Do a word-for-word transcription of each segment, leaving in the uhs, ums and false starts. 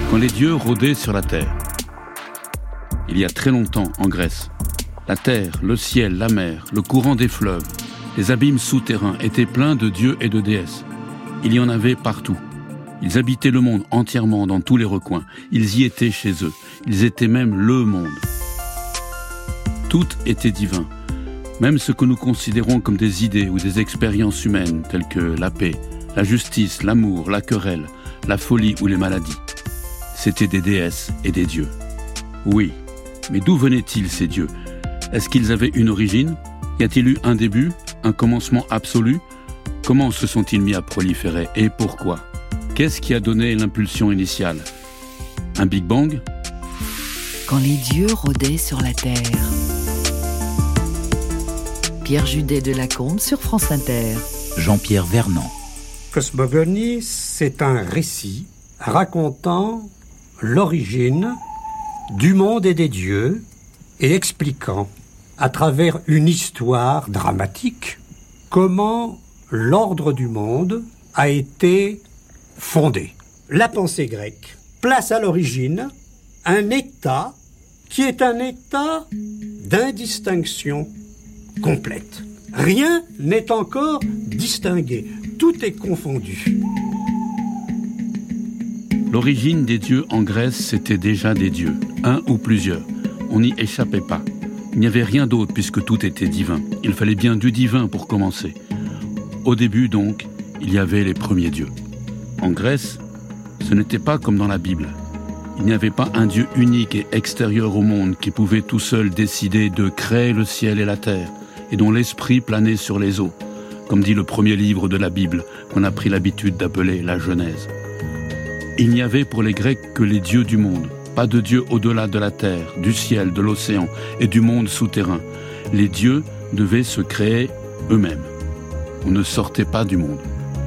quand les dieux rôdaient sur la terre. Il y a très longtemps, en Grèce, la terre, le ciel, la mer, le courant des fleuves, les abîmes souterrains étaient pleins de dieux et de déesses. Il y en avait partout. Ils habitaient le monde entièrement dans tous les recoins. Ils y étaient chez eux. Ils étaient même le monde. Tout était divin. Même ce que nous considérons comme des idées ou des expériences humaines, telles que la paix, la justice, l'amour, la querelle, la folie ou les maladies. C'étaient des déesses et des dieux. Oui, mais d'où venaient-ils ces dieux ? Est-ce qu'ils avaient une origine ? Y a-t-il eu un début, un commencement absolu ? Comment se sont-ils mis à proliférer et pourquoi ? Qu'est-ce qui a donné l'impulsion initiale ? Un Big Bang ? Quand les dieux rôdaient sur la terre. Pierre Judet de Lacombe sur France Inter. Jean-Pierre Vernant. Cosmogonie, c'est un récit racontant l'origine du monde et des dieux et expliquant, à travers une histoire dramatique, comment l'ordre du monde a été fondé. La pensée grecque place à l'origine un état qui est un état d'indistinction complète. Rien n'est encore distingué, tout est confondu. L'origine des dieux en Grèce, c'était déjà des dieux, un ou plusieurs. On n'y échappait pas. Il n'y avait rien d'autre puisque tout était divin. Il fallait bien du divin pour commencer. Au début donc, il y avait les premiers dieux. En Grèce, ce n'était pas comme dans la Bible. Il n'y avait pas un Dieu unique et extérieur au monde qui pouvait tout seul décider de créer le ciel et la terre et dont l'esprit planait sur les eaux, comme dit le premier livre de la Bible qu'on a pris l'habitude d'appeler la Genèse. Il n'y avait pour les Grecs que les dieux du monde, pas de dieux au-delà de la terre, du ciel, de l'océan et du monde souterrain. Les dieux devaient se créer eux-mêmes. On ne sortait pas du monde.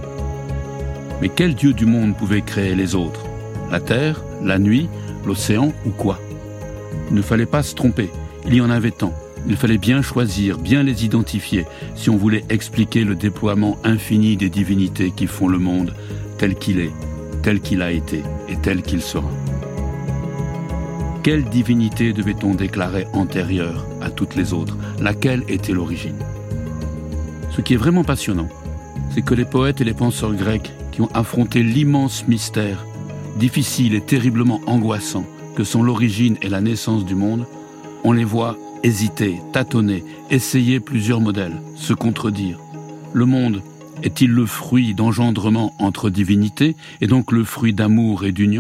Mais quel dieu du monde pouvait créer les autres ? La terre, la nuit, l'océan ou quoi ? Il ne fallait pas se tromper, il y en avait tant. Il fallait bien choisir, bien les identifier, si on voulait expliquer le déploiement infini des divinités qui font le monde tel qu'il est, tel qu'il a été et tel qu'il sera. Quelle divinité devait-on déclarer antérieure à toutes les autres ? Laquelle était l'origine ? Ce qui est vraiment passionnant, c'est que les poètes et les penseurs grecs qui ont affronté l'immense mystère, difficile et terriblement angoissant, que sont l'origine et la naissance du monde, on les voit hésiter, tâtonner, essayer plusieurs modèles, se contredire. Le monde est-il le fruit d'engendrement entre divinités et donc le fruit d'amour et d'union ?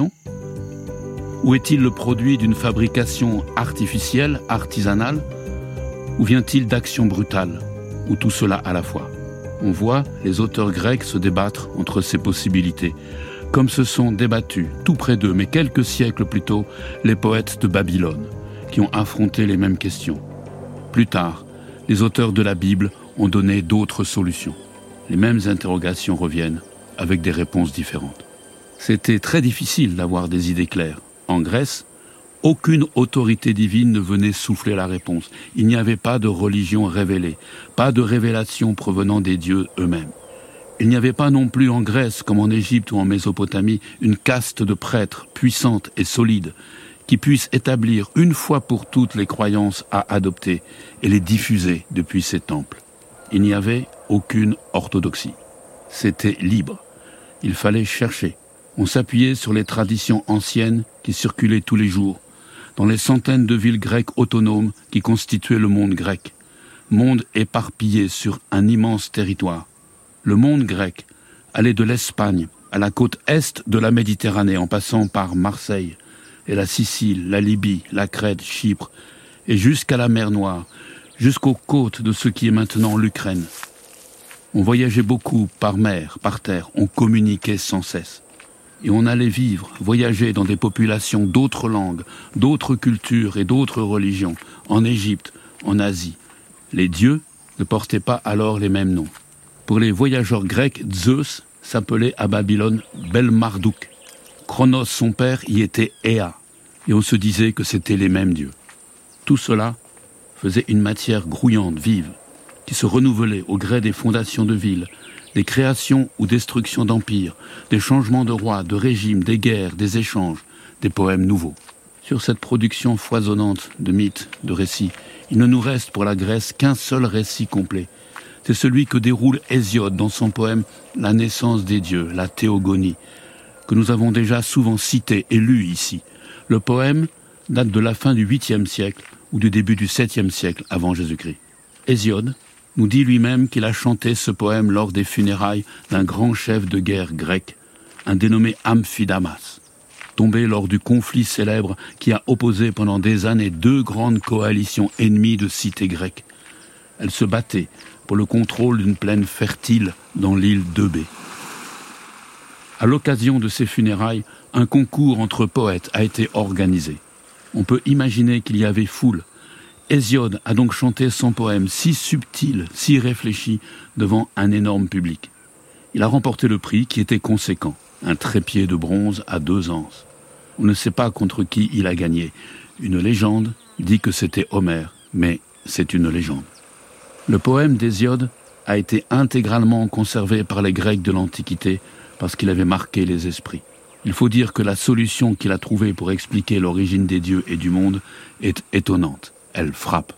Ou est-il le produit d'une fabrication artificielle, artisanale ? Ou vient-il d'actions brutales ? Ou tout cela à la fois ? On voit les auteurs grecs se débattre entre ces possibilités, comme se sont débattus, tout près d'eux, mais quelques siècles plus tôt, les poètes de Babylone, qui ont affronté les mêmes questions. Plus tard, les auteurs de la Bible ont donné d'autres solutions. Les mêmes interrogations reviennent, avec des réponses différentes. C'était très difficile d'avoir des idées claires. En Grèce, aucune autorité divine ne venait souffler la réponse. Il n'y avait pas de religion révélée, pas de révélation provenant des dieux eux-mêmes. Il n'y avait pas non plus en Grèce, comme en Égypte ou en Mésopotamie, une caste de prêtres puissante et solide qui puisse établir une fois pour toutes les croyances à adopter et les diffuser depuis ces temples. Il n'y avait aucune orthodoxie. C'était libre. Il fallait chercher. On s'appuyait sur les traditions anciennes qui circulaient tous les jours, dans les centaines de villes grecques autonomes qui constituaient le monde grec. Monde éparpillé sur un immense territoire. Le monde grec allait de l'Espagne à la côte est de la Méditerranée en passant par Marseille et la Sicile, la Libye, la Crète, Chypre et jusqu'à la mer Noire, jusqu'aux côtes de ce qui est maintenant l'Ukraine. On voyageait beaucoup par mer, par terre, on communiquait sans cesse. Et on allait vivre, voyager dans des populations d'autres langues, d'autres cultures et d'autres religions, en Égypte, en Asie. Les dieux ne portaient pas alors les mêmes noms. Pour les voyageurs grecs, Zeus s'appelait à Babylone Bel-Marduk. Chronos, son père, y était Ea. Et on se disait que c'étaient les mêmes dieux. Tout cela faisait une matière grouillante, vive, qui se renouvelait au gré des fondations de villes, des créations ou destructions d'empires, des changements de rois, de régimes, des guerres, des échanges, des poèmes nouveaux. Sur cette production foisonnante de mythes, de récits, il ne nous reste pour la Grèce qu'un seul récit complet. C'est celui que déroule Hésiode dans son poème « La naissance des dieux », la théogonie, que nous avons déjà souvent cité et lu ici. Le poème date de la fin du huitième siècle ou du début du septième siècle avant Jésus-Christ. Hésiode nous dit lui-même qu'il a chanté ce poème lors des funérailles d'un grand chef de guerre grec, un dénommé Amphidamas, tombé lors du conflit célèbre qui a opposé pendant des années deux grandes coalitions ennemies de cités grecques. Elles se battaient pour le contrôle d'une plaine fertile dans l'île d'Eubée. À l'occasion de ces funérailles, un concours entre poètes a été organisé. On peut imaginer qu'il y avait foule. Hésiode a donc chanté son poème si subtil, si réfléchi, devant un énorme public. Il a remporté le prix qui était conséquent, un trépied de bronze à deux anses. On ne sait pas contre qui il a gagné. Une légende dit que c'était Homère, mais c'est une légende. Le poème d'Hésiode a été intégralement conservé par les Grecs de l'Antiquité parce qu'il avait marqué les esprits. Il faut dire que la solution qu'il a trouvée pour expliquer l'origine des dieux et du monde est étonnante. Elle frappe.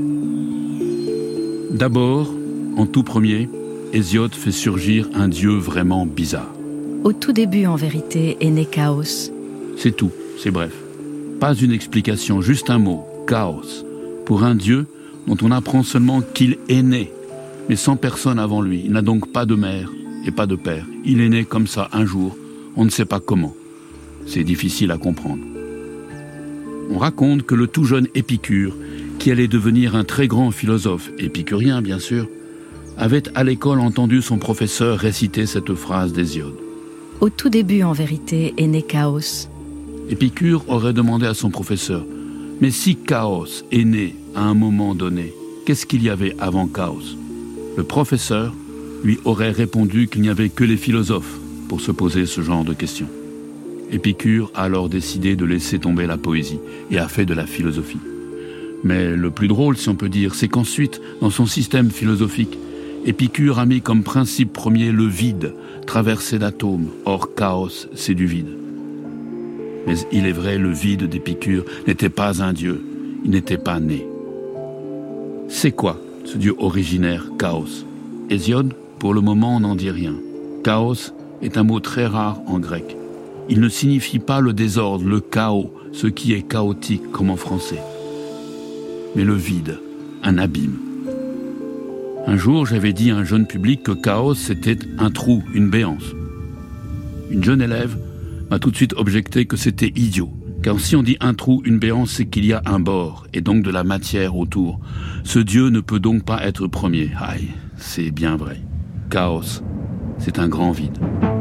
D'abord, en tout premier, Hésiode fait surgir un dieu vraiment bizarre. Au tout début, en vérité, est né Chaos. C'est tout, c'est bref. Pas une explication, juste un mot, chaos, pour un dieu dont on apprend seulement qu'il est né, mais sans personne avant lui. Il n'a donc pas de mère et pas de père. Il est né comme ça un jour, on ne sait pas comment. C'est difficile à comprendre. On raconte que le tout jeune Épicure, qui allait devenir un très grand philosophe, épicurien bien sûr, avait à l'école entendu son professeur réciter cette phrase d'Hésiode. Au tout début, en vérité, est né Chaos. Épicure aurait demandé à son professeur « Mais si Chaos est né à un moment donné, qu'est-ce qu'il y avait avant Chaos ?» Le professeur lui aurait répondu qu'il n'y avait que les philosophes pour se poser ce genre de questions. Épicure a alors décidé de laisser tomber la poésie et a fait de la philosophie. Mais le plus drôle, si on peut dire, c'est qu'ensuite, dans son système philosophique, Épicure a mis comme principe premier le vide, traversé d'atomes. Or, Chaos, c'est du vide. Mais il est vrai, le vide d'Épicure n'était pas un dieu, il n'était pas né. C'est quoi, ce dieu originaire, Chaos ? Hésiode, pour le moment, n'en dit rien. Chaos est un mot très rare en grec. Il ne signifie pas le désordre, le chaos, ce qui est chaotique comme en français. Mais le vide, un abîme. Un jour, j'avais dit à un jeune public que chaos, c'était un trou, une béance. Une jeune élève m'a tout de suite objecté que c'était idiot. Car si on dit un trou, une béance, c'est qu'il y a un bord, et donc de la matière autour. Ce Dieu ne peut donc pas être premier. Aïe, c'est bien vrai. Chaos, c'est un grand vide.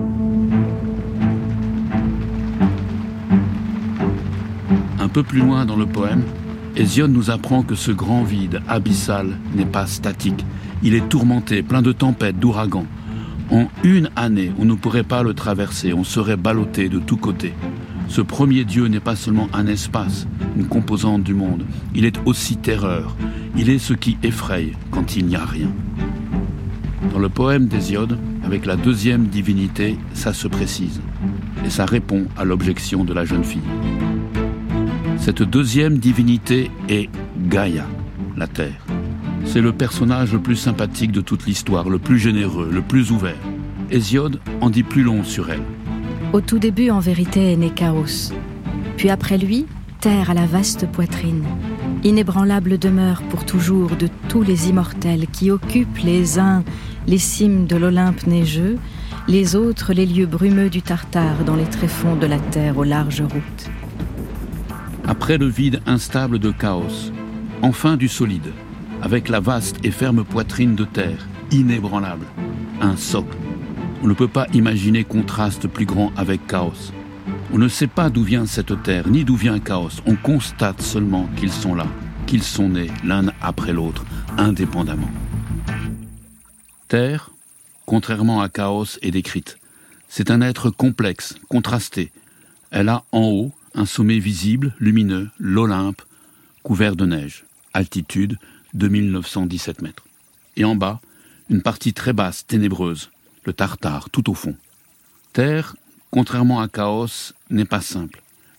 Un peu plus loin dans le poème, Hésiode nous apprend que ce grand vide abyssal n'est pas statique. Il est tourmenté, plein de tempêtes, d'ouragans. En une année, on ne pourrait pas le traverser, on serait ballotté de tous côtés. Ce premier Dieu n'est pas seulement un espace, une composante du monde. Il est aussi terreur. Il est ce qui effraie quand il n'y a rien. Dans le poème d'Hésiode, avec la deuxième divinité, ça se précise. Et ça répond à l'objection de la jeune fille. Cette deuxième divinité est Gaïa, la Terre. C'est le personnage le plus sympathique de toute l'histoire, le plus généreux, le plus ouvert. Hésiode en dit plus long sur elle. Au tout début, en vérité, est né Chaos. Puis après lui, Terre à la vaste poitrine. Inébranlable demeure pour toujours de tous les immortels qui occupent les uns les cimes de l'Olympe neigeux, les autres les lieux brumeux du Tartare dans les tréfonds de la terre aux larges routes. Après le vide instable de Chaos, enfin du solide, avec la vaste et ferme poitrine de terre, inébranlable, un socle. On ne peut pas imaginer contraste plus grand avec Chaos. On ne sait pas d'où vient cette terre, ni d'où vient Chaos. On constate seulement qu'ils sont là, qu'ils sont nés l'un après l'autre, indépendamment. Terre, contrairement à Chaos, est décrite. C'est un être complexe, contrasté. Elle a en haut un sommet visible, lumineux, l'Olympe, couvert de neige. Altitude, deux mille neuf cent dix-sept mètres. Et en bas, une partie très basse, ténébreuse, le Tartare, tout au fond. Terre, contrairement à Chaos, n'est pas simple.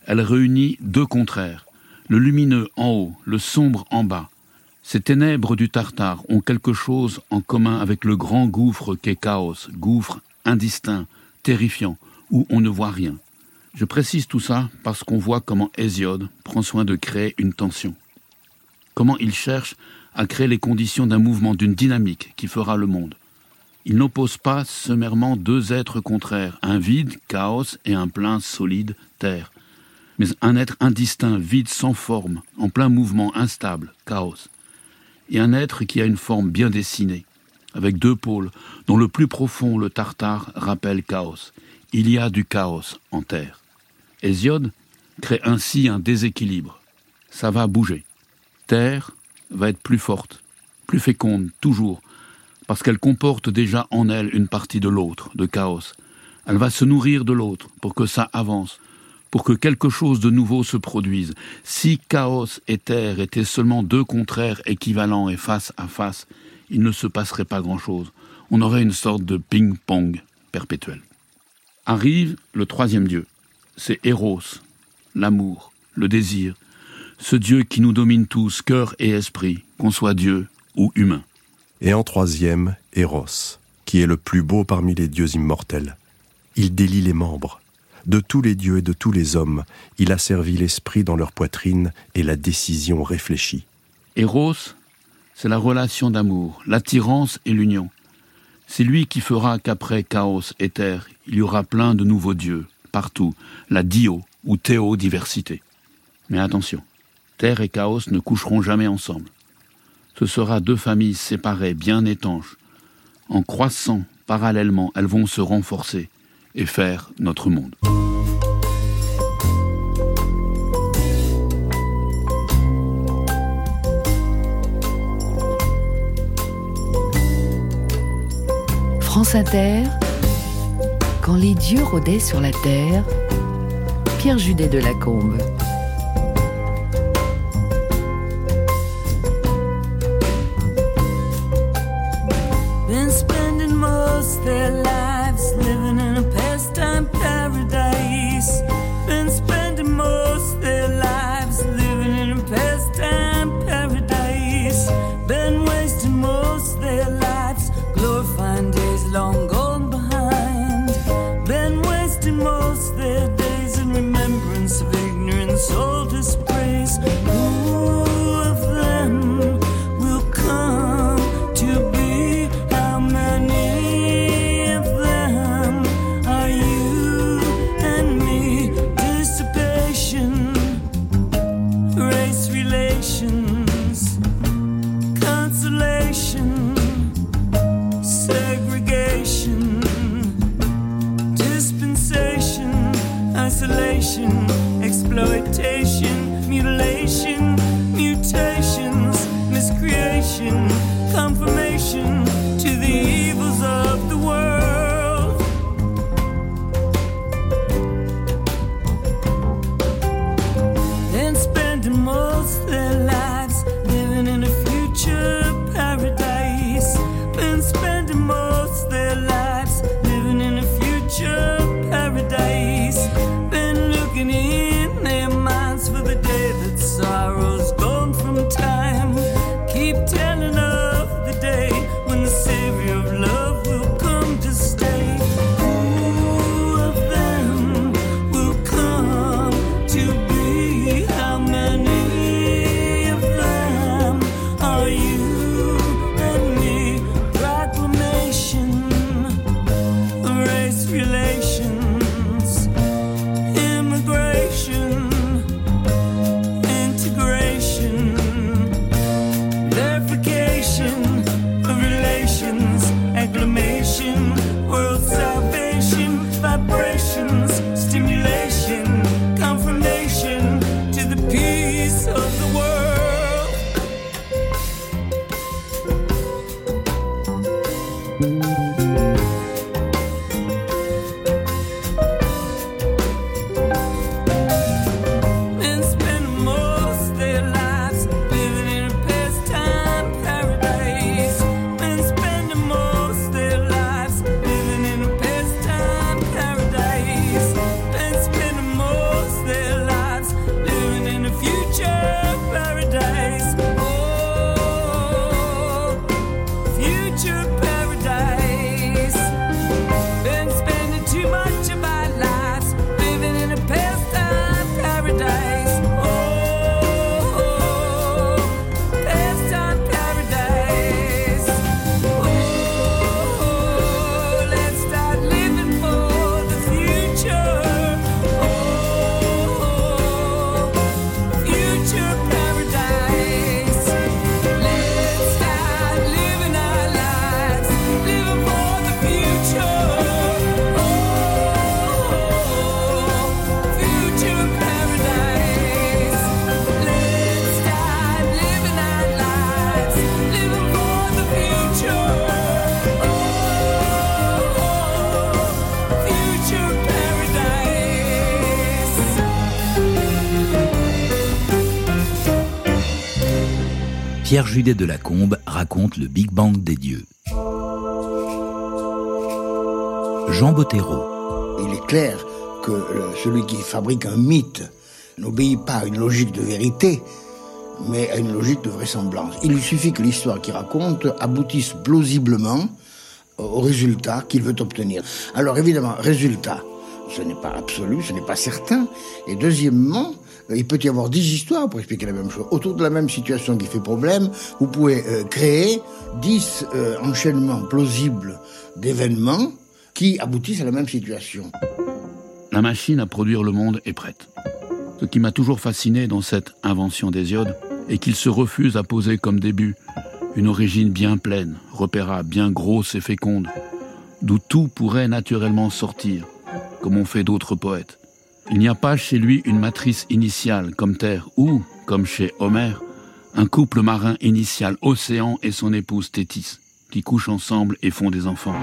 Elle réunit deux contraires, le lumineux en haut, le sombre en bas. Ces ténèbres du Tartare ont quelque chose en commun avec le grand gouffre qu'est Chaos, gouffre indistinct, terrifiant, où on ne voit rien. Je précise tout ça parce qu'on voit comment Hésiode prend soin de créer une tension. Comment il cherche à créer les conditions d'un mouvement, d'une dynamique qui fera le monde. Il n'oppose pas sommairement deux êtres contraires, un vide, chaos, et un plein solide, terre. Mais un être indistinct, vide, sans forme, en plein mouvement, instable, chaos. Et un être qui a une forme bien dessinée, avec deux pôles, dont le plus profond, le Tartare, rappelle chaos. Il y a du chaos en terre. Hésiode crée ainsi un déséquilibre. Ça va bouger. Terre va être plus forte, plus féconde, toujours, parce qu'elle comporte déjà en elle une partie de l'autre, de chaos. Elle va se nourrir de l'autre pour que ça avance, pour que quelque chose de nouveau se produise. Si chaos et terre étaient seulement deux contraires équivalents et face à face, il ne se passerait pas grand-chose. On aurait une sorte de ping-pong perpétuel. Arrive le troisième dieu. C'est Eros, l'amour, le désir, ce Dieu qui nous domine tous, cœur et esprit, qu'on soit Dieu ou humain. Et en troisième, Eros, qui est le plus beau parmi les dieux immortels. Il délie les membres. De tous les dieux et de tous les hommes, il a servi l'esprit dans leur poitrine et la décision réfléchie. Eros, c'est la relation d'amour, l'attirance et l'union. C'est lui qui fera qu'après chaos et terre, il y aura plein de nouveaux dieux, partout, la dio ou théodiversité. Mais attention, terre et chaos ne coucheront jamais ensemble. Ce sera deux familles séparées, bien étanches. En croissant parallèlement, elles vont se renforcer et faire notre monde. France Inter, quand les dieux rôdaient sur la terre, Pierre Judet de Lacombe. Been spending most their lives living in a pastime paradise. Been spending most their lives living in a pastime paradise. Been wasting most their lives glorifying days long gone behind. Been wasting most their days in remembrance of ignorance, all disgrace. Who of them will come to be? How many of them are you and me? Dissipation, race relations, consolation, segregation, dispensation, isolation, exploitation, mutilation, mutations, miscreation, confirmation to the evils of the world. And spending most their lives living in a future paradise. Been spending most their lives living in a future paradise. Been looking in their minds for the day that sorrow Pierre Judet de Lacombe raconte le Big Bang des dieux. Jean Bottero. Il est clair que celui qui fabrique un mythe n'obéit pas à une logique de vérité, mais à une logique de vraisemblance. Il lui suffit que l'histoire qu'il raconte aboutisse plausiblement au résultat qu'il veut obtenir. Alors évidemment, résultat, ce n'est pas absolu, ce n'est pas certain. Et deuxièmement, il peut y avoir dix histoires pour expliquer la même chose. Autour de la même situation qui fait problème, vous pouvez euh, créer dix euh, enchaînements plausibles d'événements qui aboutissent à la même situation. La machine à produire le monde est prête. Ce qui m'a toujours fasciné dans cette invention d'Hésiode est qu'il se refuse à poser comme début une origine bien pleine, repérable, bien grosse et féconde, d'où tout pourrait naturellement sortir, comme ont fait d'autres poètes. Il n'y a pas chez lui une matrice initiale comme Terre ou, comme chez Homère, un couple marin initial, Océan et son épouse Thétis, qui couchent ensemble et font des enfants.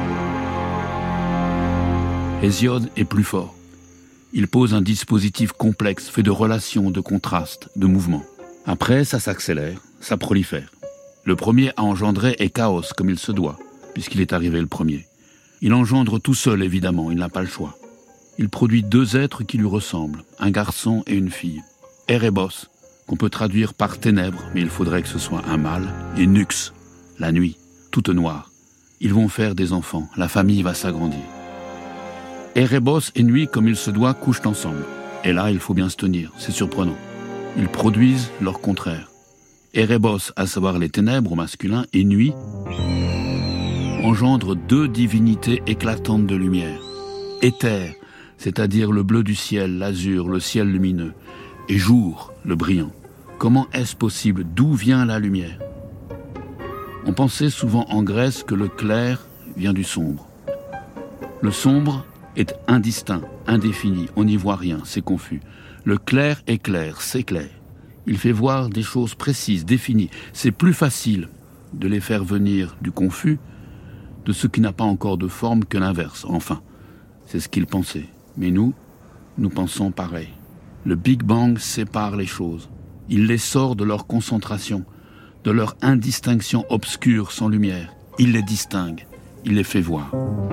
Hésiode est plus fort. Il pose un dispositif complexe fait de relations, de contrastes, de mouvements. Après, ça s'accélère, ça prolifère. Le premier à engendrer est Chaos, comme il se doit, puisqu'il est arrivé le premier. Il engendre tout seul, évidemment, il n'a pas le choix. Il produit deux êtres qui lui ressemblent, un garçon et une fille. Erebos, qu'on peut traduire par ténèbres, mais il faudrait que ce soit un mâle, et Nux, la nuit, toute noire. Ils vont faire des enfants, la famille va s'agrandir. Erebos et Nuit, comme il se doit, couchent ensemble. Et là, il faut bien se tenir, c'est surprenant. Ils produisent leur contraire. Erebos, à savoir les ténèbres au masculin, et Nuit, engendre deux divinités éclatantes de lumière. Éther, c'est-à-dire le bleu du ciel, l'azur, le ciel lumineux, et Jour, le brillant. Comment est-ce possible? D'où vient la lumière? On pensait souvent en Grèce que le clair vient du sombre. Le sombre est indistinct, indéfini, on n'y voit rien, c'est confus. Le clair est clair, c'est clair. Il fait voir des choses précises, définies. C'est plus facile de les faire venir du confus, de ce qui n'a pas encore de forme que l'inverse. Enfin, c'est ce qu'il pensait. Mais nous, nous pensons pareil. Le Big Bang sépare les choses. Il les sort de leur concentration, de leur indistinction obscure sans lumière. Il les distingue, il les fait voir.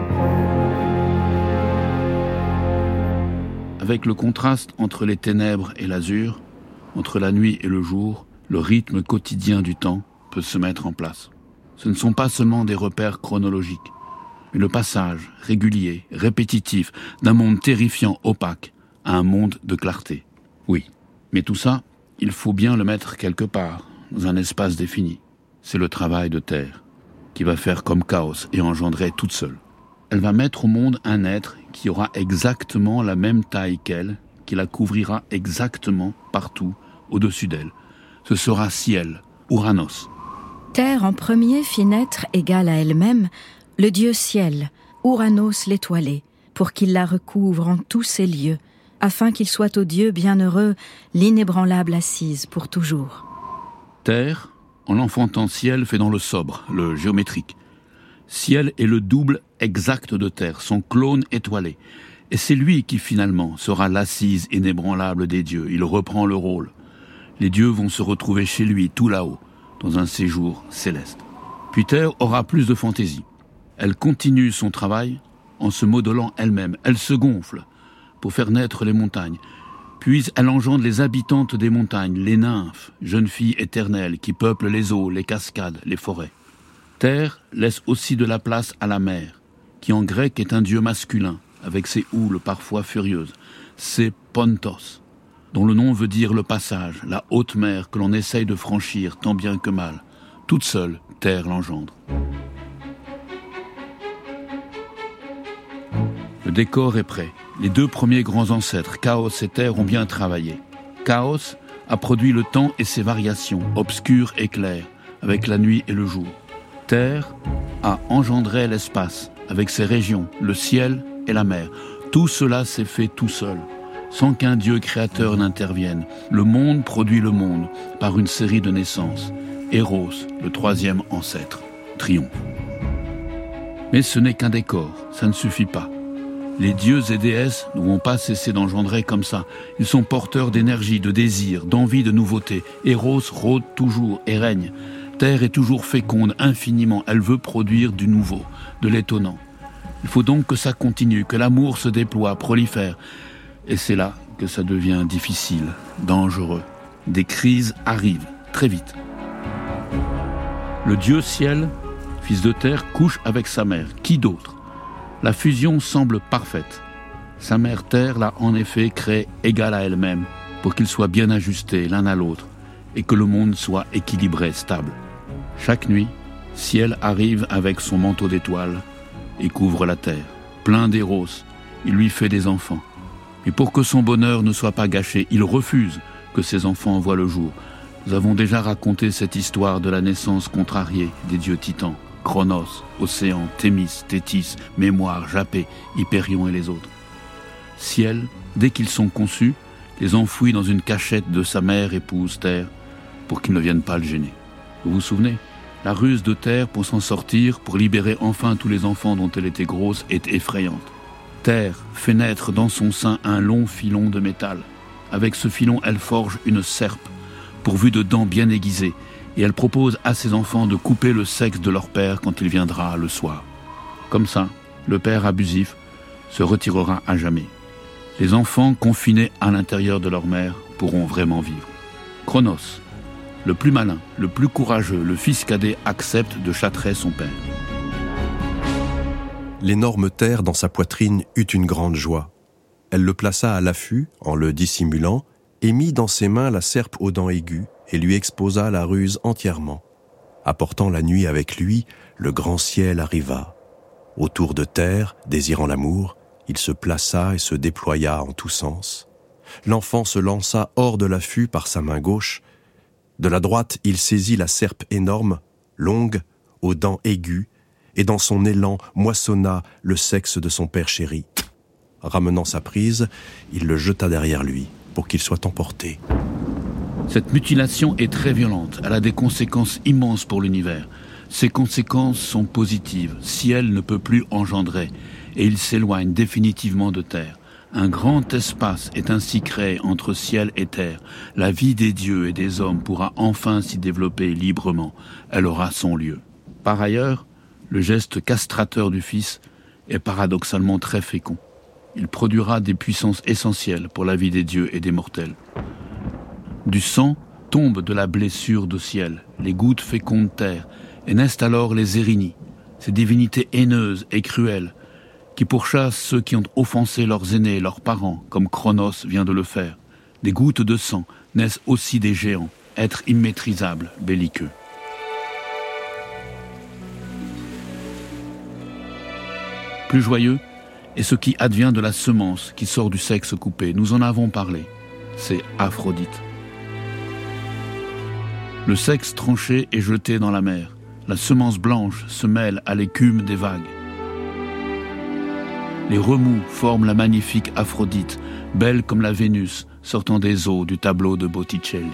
Avec le contraste entre les ténèbres et l'azur, entre la nuit et le jour, le rythme quotidien du temps peut se mettre en place. Ce ne sont pas seulement des repères chronologiques, mais le passage régulier, répétitif, d'un monde terrifiant, opaque, à un monde de clarté. Oui, mais tout ça, il faut bien le mettre quelque part, dans un espace défini. C'est le travail de Terre, qui va faire comme Chaos et engendrer toute seule. Elle va mettre au monde un être qui aura exactement la même taille qu'elle, qui la couvrira exactement partout au-dessus d'elle. Ce sera Ciel, Ouranos. Terre en premier fit naître, égale à elle-même, le dieu Ciel, Ouranos l'étoilé, pour qu'il la recouvre en tous ses lieux, afin qu'il soit au Dieu bienheureux l'inébranlable assise pour toujours. Terre, en l'enfantant Ciel, fait dans le sobre, le géométrique. Ciel est le double exact de Terre, son clone étoilé. Et c'est lui qui finalement sera l'assise inébranlable des dieux. Il reprend le rôle. Les dieux vont se retrouver chez lui, tout là-haut, dans un séjour céleste. Puis Terre aura plus de fantaisie. Elle continue son travail en se modelant elle-même. Elle se gonfle pour faire naître les montagnes. Puis elle engendre les habitantes des montagnes, les nymphes, jeunes filles éternelles qui peuplent les eaux, les cascades, les forêts. Terre laisse aussi de la place à la mer, qui en grec est un dieu masculin, avec ses houles parfois furieuses. C'est Pontos, dont le nom veut dire le passage, la haute mer que l'on essaye de franchir tant bien que mal. Toute seule, Terre l'engendre. Le décor est prêt. Les deux premiers grands ancêtres, Chaos et Terre, ont bien travaillé. Chaos a produit le temps et ses variations, obscures et claires, avec la nuit et le jour. Terre a engendré l'espace, avec ses régions, le ciel et la mer. Tout cela s'est fait tout seul, sans qu'un Dieu créateur n'intervienne. Le monde produit le monde par une série de naissances. Eros, le troisième ancêtre, triomphe. Mais ce n'est qu'un décor, ça ne suffit pas. Les dieux et déesses ne vont pas cesser d'engendrer comme ça. Ils sont porteurs d'énergie, de désir, d'envie de nouveauté. Eros rôde toujours et règne. Terre est toujours féconde, infiniment. Elle veut produire du nouveau, de l'étonnant. Il faut donc que ça continue, que l'amour se déploie, prolifère. Et c'est là que ça devient difficile, dangereux. Des crises arrivent, très vite. Le dieu ciel, fils de terre, couche avec sa mère. Qui d'autre ? La fusion semble parfaite. Sa mère terre l'a en effet créé égale à elle-même, pour qu'ils soient bien ajustés l'un à l'autre, et que le monde soit équilibré, stable. Chaque nuit, ciel arrive avec son manteau d'étoiles et couvre la terre. Plein d'héros, il lui fait des enfants. Mais pour que son bonheur ne soit pas gâché, il refuse que ses enfants voient le jour. Nous avons déjà raconté cette histoire de la naissance contrariée des dieux titans. Chronos, Océan, Thémis, Thétis, Mémoire, Japet, Hypérion et les autres. Ciel, dès qu'ils sont conçus, les enfouit dans une cachette de sa mère épouse Terre, pour qu'ils ne viennent pas le gêner. Vous vous souvenez ? La ruse de Terre pour s'en sortir, pour libérer enfin tous les enfants dont elle était grosse, est effrayante. Terre fait naître dans son sein un long filon de métal. Avec ce filon, elle forge une serpe, pourvue de dents bien aiguisées, et elle propose à ses enfants de couper le sexe de leur père quand il viendra le soir. Comme ça, le père abusif se retirera à jamais. Les enfants confinés à l'intérieur de leur mère pourront vraiment vivre. Chronos, le plus malin, le plus courageux, le fils cadet, accepte de châtrer son père. L'énorme terre dans sa poitrine eut une grande joie. Elle le plaça à l'affût, en le dissimulant, et mit dans ses mains la serpe aux dents aiguës, et lui exposa la ruse entièrement. Apportant la nuit avec lui, le grand ciel arriva. Autour de terre, désirant l'amour, il se plaça et se déploya en tous sens. L'enfant se lança hors de l'affût par sa main gauche. De la droite, il saisit la serpe énorme, longue, aux dents aiguës, et dans son élan moissonna le sexe de son père chéri. Ramenant sa prise, il le jeta derrière lui, pour qu'il soit emporté. Cette mutilation est très violente, elle a des conséquences immenses pour l'univers. Ces conséquences sont positives, ciel ne peut plus engendrer, et il s'éloigne définitivement de terre. Un grand espace est ainsi créé entre ciel et terre. La vie des dieux et des hommes pourra enfin s'y développer librement. Elle aura son lieu. Par ailleurs, le geste castrateur du Fils est paradoxalement très fécond. Il produira des puissances essentielles pour la vie des dieux et des mortels. Du sang tombe de la blessure de ciel, les gouttes fécondent terre, et naissent alors les Érinies, ces divinités haineuses et cruelles, qui pourchassent ceux qui ont offensé leurs aînés, leurs parents, comme Chronos vient de le faire. Des gouttes de sang naissent aussi des géants, êtres immaîtrisables, belliqueux. Plus joyeux est ce qui advient de la semence qui sort du sexe coupé. Nous en avons parlé. C'est Aphrodite. Le sexe tranché est jeté dans la mer. La semence blanche se mêle à l'écume des vagues. Les remous forment la magnifique Aphrodite, belle comme la Vénus, sortant des eaux du tableau de Botticelli.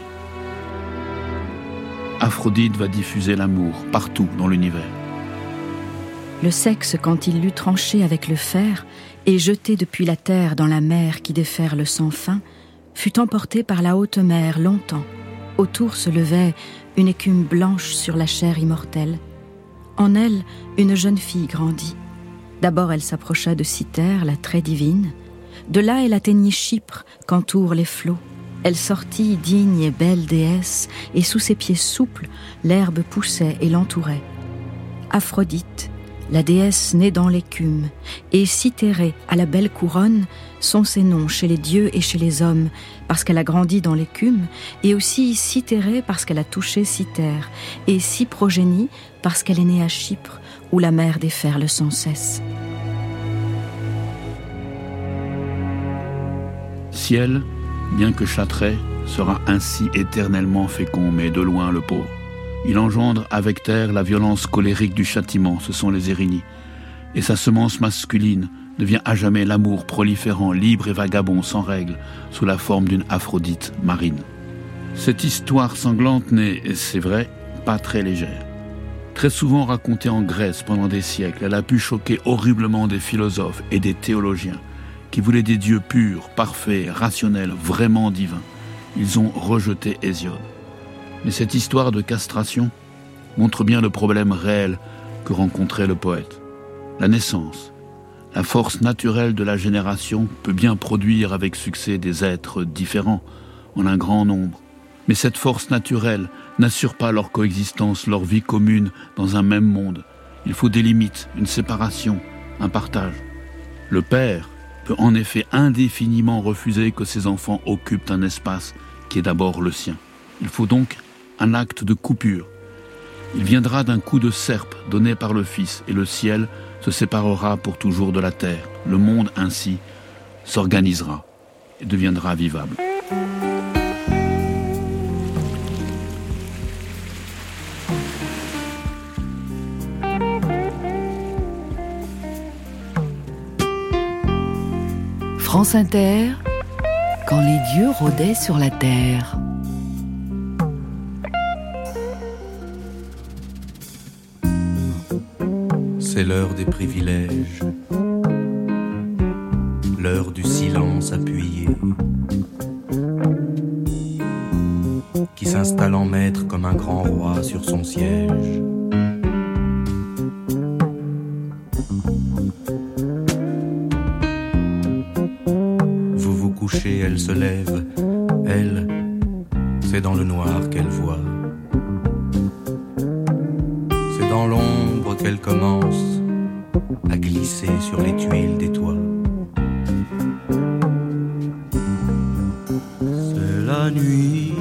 Aphrodite va diffuser l'amour partout dans l'univers. Le sexe, quand il l'eut tranché avec le fer et jeté depuis la terre dans la mer qui déferle sans fin, fut emporté par la haute mer longtemps. Autour se levait une écume blanche sur la chair immortelle. En elle, une jeune fille grandit. D'abord, elle s'approcha de Cythère, la très divine. De là, elle atteignit Chypre, qu'entourent les flots. Elle sortit, digne et belle déesse, et sous ses pieds souples, l'herbe poussait et l'entourait. Aphrodite, la déesse née dans l'écume, et Cythérée à la belle couronne, sont ses noms chez les dieux et chez les hommes, parce qu'elle a grandi dans l'écume, et aussi Cythérée parce qu'elle a touché Cythère, et Cyprogénie parce qu'elle est née à Chypre, où la mer déferle sans cesse. Ciel, bien que châtré, sera ainsi éternellement fécond, mais de loin le pauvre. Il engendre avec terre la violence colérique du châtiment, ce sont les Érinies. Et sa semence masculine devient à jamais l'amour proliférant, libre et vagabond, sans règle, sous la forme d'une Aphrodite marine. Cette histoire sanglante n'est, c'est vrai, pas très légère. Très souvent racontée en Grèce pendant des siècles, elle a pu choquer horriblement des philosophes et des théologiens qui voulaient des dieux purs, parfaits, rationnels, vraiment divins. Ils ont rejeté Hésiode. Mais cette histoire de castration montre bien le problème réel que rencontrait le poète. La naissance, la force naturelle de la génération peut bien produire avec succès des êtres différents, en un grand nombre. Mais cette force naturelle n'assure pas leur coexistence, leur vie commune dans un même monde. Il faut des limites, une séparation, un partage. Le père peut en effet indéfiniment refuser que ses enfants occupent un espace qui est d'abord le sien. Il faut donc un acte de coupure. Il viendra d'un coup de serpe donné par le Fils, et le ciel se séparera pour toujours de la terre. Le monde ainsi s'organisera et deviendra vivable. France Inter, quand les dieux rôdaient sur la terre. C'est l'heure des privilèges, l'heure du silence appuyé, qui s'installe en maître comme un grand roi sur son siège. Vous vous couchez, elle se lève, elle, c'est dans le noir qu'elle voit. C'est dans l'ombre qu'elle commence à glisser sur les tuiles des toits. C'est la nuit,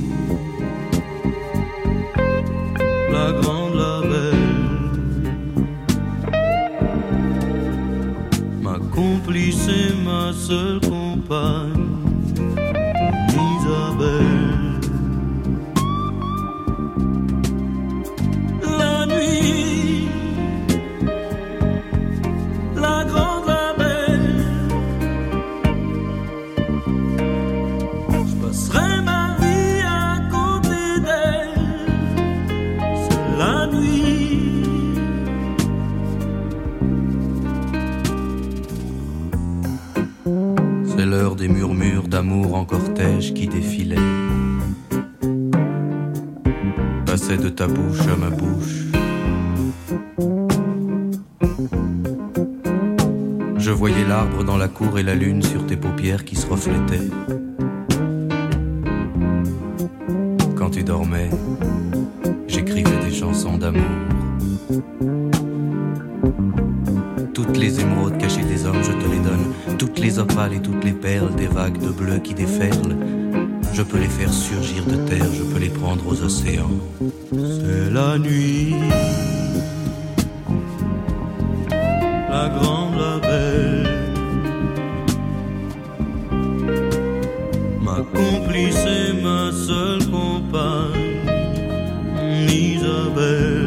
la grande, la belle, ma complice et ma seule compagne, Isabelle. Des murmures d'amour en cortège qui défilaient, passaient de ta bouche à ma bouche. Je voyais l'arbre dans la cour et la lune sur tes paupières qui se reflétaient. Quand tu dormais, j'écrivais des chansons d'amour. Toutes les émeraudes cachées des hommes, je te les donne. Toutes les opales et toutes les perles des vagues de bleu qui déferlent. Je peux les faire surgir de terre, je peux les prendre aux océans. C'est la nuit, la grande, la belle, ma complice et ma seule compagne, Isabelle.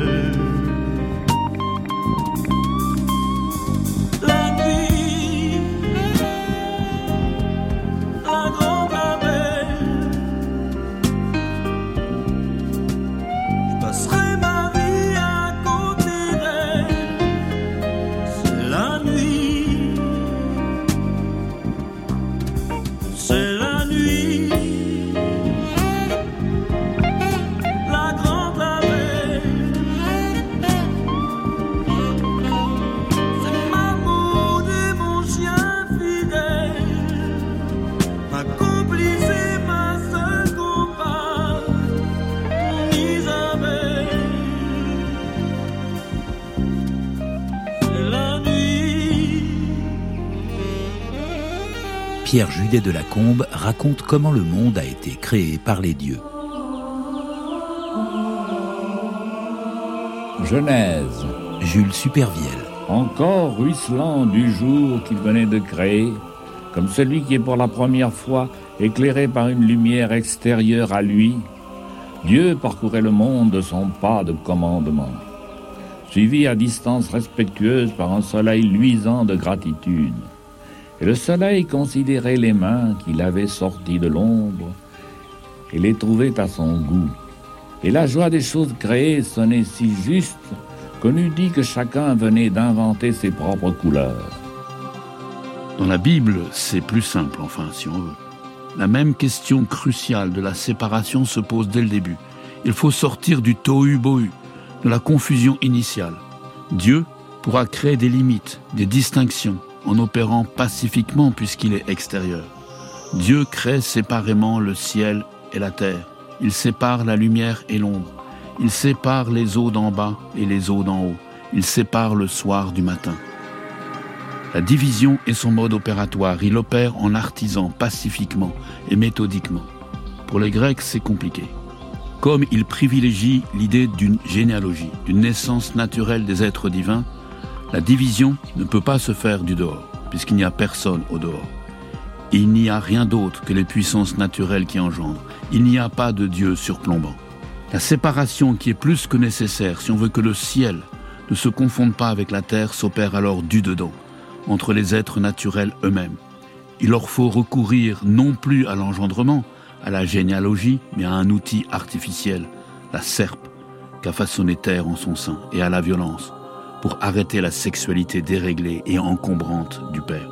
Pierre Judet de Lacombe raconte comment le monde a été créé par les dieux. Genèse. Jules Supervielle. Encore ruisselant du jour qu'il venait de créer, comme celui qui est pour la première fois éclairé par une lumière extérieure à lui, Dieu parcourait le monde de son pas de commandement, suivi à distance respectueuse par un soleil luisant de gratitude. Et le soleil considérait les mains qu'il avait sorties de l'ombre et les trouvait à son goût. Et la joie des choses créées sonnait si juste qu'on eût dit que chacun venait d'inventer ses propres couleurs. Dans la Bible, c'est plus simple, enfin, si on veut. La même question cruciale de la séparation se pose dès le début. Il faut sortir du tohu-bohu, de la confusion initiale. Dieu pourra créer des limites, des distinctions, en opérant pacifiquement puisqu'il est extérieur. Dieu crée séparément le ciel et la terre. Il sépare la lumière et l'ombre. Il sépare les eaux d'en bas et les eaux d'en haut. Il sépare le soir du matin. La division est son mode opératoire. Il opère en artisan, pacifiquement et méthodiquement. Pour les Grecs, c'est compliqué. Comme il privilégie l'idée d'une généalogie, d'une naissance naturelle des êtres divins, la division ne peut pas se faire du dehors, puisqu'il n'y a personne au dehors. Il n'y a rien d'autre que les puissances naturelles qui engendrent. Il n'y a pas de Dieu surplombant. La séparation qui est plus que nécessaire, si on veut que le ciel ne se confonde pas avec la terre, s'opère alors du dedans, entre les êtres naturels eux-mêmes. Il leur faut recourir non plus à l'engendrement, à la généalogie, mais à un outil artificiel, la serpe, qu'a façonné terre en son sein, et à la violence, pour arrêter la sexualité déréglée et encombrante du Père.